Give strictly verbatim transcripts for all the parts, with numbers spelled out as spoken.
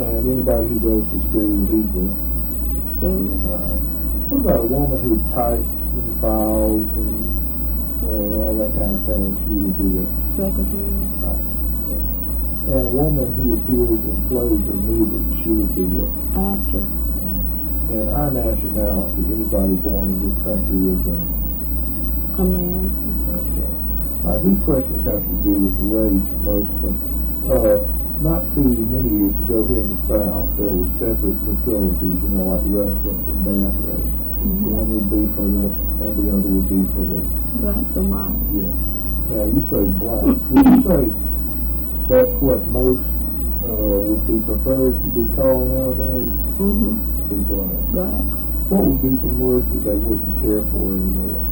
And anybody who goes to school, he's a Student. uh, what about a woman who types and files and uh, all that kind of thing? She would be a Secretary. uh, and a woman who appears in plays or movies, she would be a Actor. and our nationality, anybody born in this country is a American. okay. All right, these questions have to do with race mostly. Uh, not too many years ago here in the South, there were separate facilities, you know, like restaurants and bathrooms. Mm-hmm. One would be for the, and the other would be for the, Blacks and whites. yeah. Now, you say blacks. Would you say that's what most uh, would be preferred to be called nowadays? Mm-hmm. Be black. Blacks. What would be some words that they wouldn't care for anymore?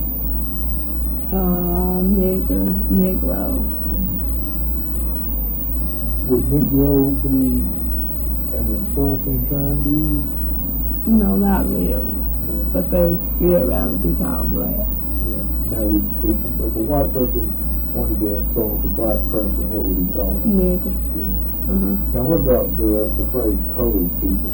Um, nigger, negro. Would Negro be an insulting term to you? No, not really. Yeah. But they still rather be called black. Yeah. Now, would, if, if a white person wanted to insult a black person, what would he call them? Nigger. Yeah. Uh-huh. Now, what about the the phrase colored people?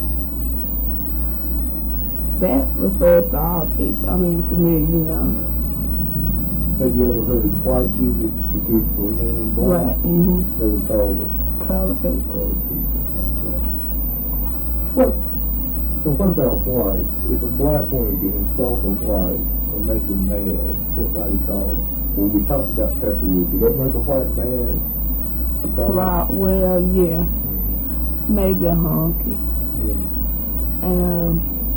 That refers to all people. I mean, to me, you know. Have you ever heard whites use it specifically meaning black? Black. Mm-hmm. They would call them Colored people. colored people. Okay. What? So what about whites? If a black wanted to insult a white or make him mad, what might he call him? Well, we talked about Pepperwood. Did that make a white mad? Right. Well, yeah. Mm-hmm. Maybe a honky. Yeah. And, um,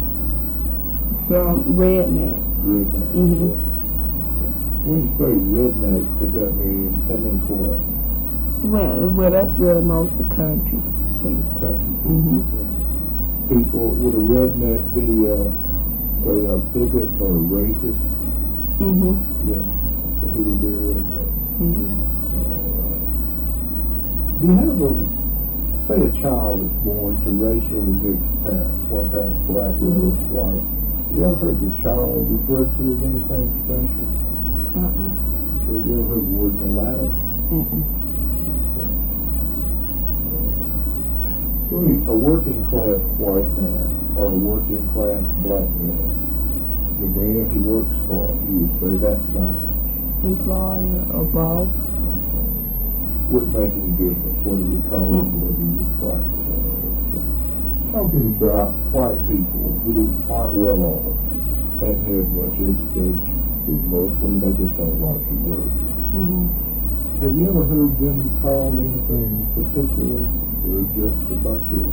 some redneck. Redneck. Mm-hmm. Yeah. When you say redneck, does that mean, that means what? Well, well, that's really most of the country people. Country Mm-hmm. people. Would a redneck be, uh, say, a bigot or a racist? Mm-hmm. Yeah. So he would be a redneck. Mm-hmm. Alright. Do you have a, say a child is born to racially mixed parents, one parent's black, the Mhm. other's white. Have you ever heard the child referred to as anything special? Uh-uh. Have you ever heard the word mulatto? Mm-mm. So a working class white man or a working class black man, the man he works for, you would say that's my Employer or boss. wouldn't make any difference whether you call him Mm. whether he was black or white. Talking about white people who aren't well off, haven't had much education, mostly they just don't like to work. Mm-hmm. Have you ever heard them call anything particular, or just a bunch of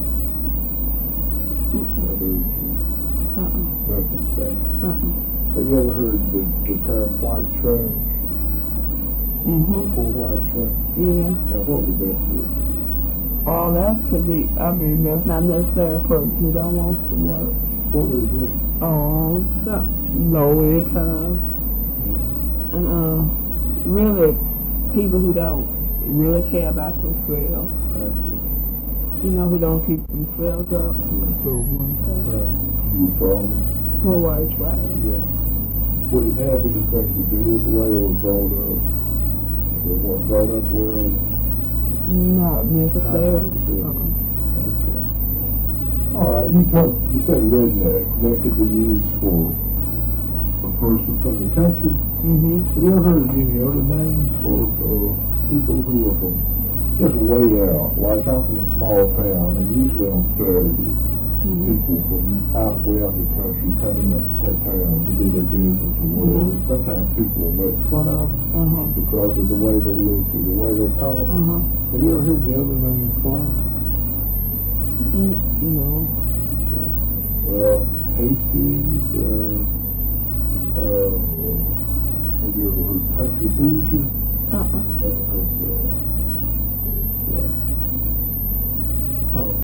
other, Uh-uh. nothing special? Uh-uh. Have you ever heard the, the term white trash, Mm-hmm. poor white trash? Yeah. Now what would that be? All that could be, I mean, that's not necessarily a person who don't want to work. What would it be? Um, so low income. And, um, really, people who don't really care about themselves. That's it. You know, who don't keep themselves up. So, Uh, you would call them? poor white trash. Yeah. Would it have anything to do with the way they were brought up? They weren't brought up well? Not necessarily. necessarily. Uh-uh. Okay. All right, you talked, you said redneck. That could be used for a person from the country. Mm-hmm. Have you ever heard of any other names for uh, people who are from just way out? Like I'm from a small town, and usually on Saturday, Mm-hmm. people from out way out the country come in to town to do their business or whatever. Mhm. Sometimes people will make fun of them Uh-huh. because of the way they look or the way they talk. Uh-huh. Have you ever heard the other names for them? Mm, no. Well, Hasties, uh, uh, have you ever heard Country Hoosier? Uh-uh. Never heard that.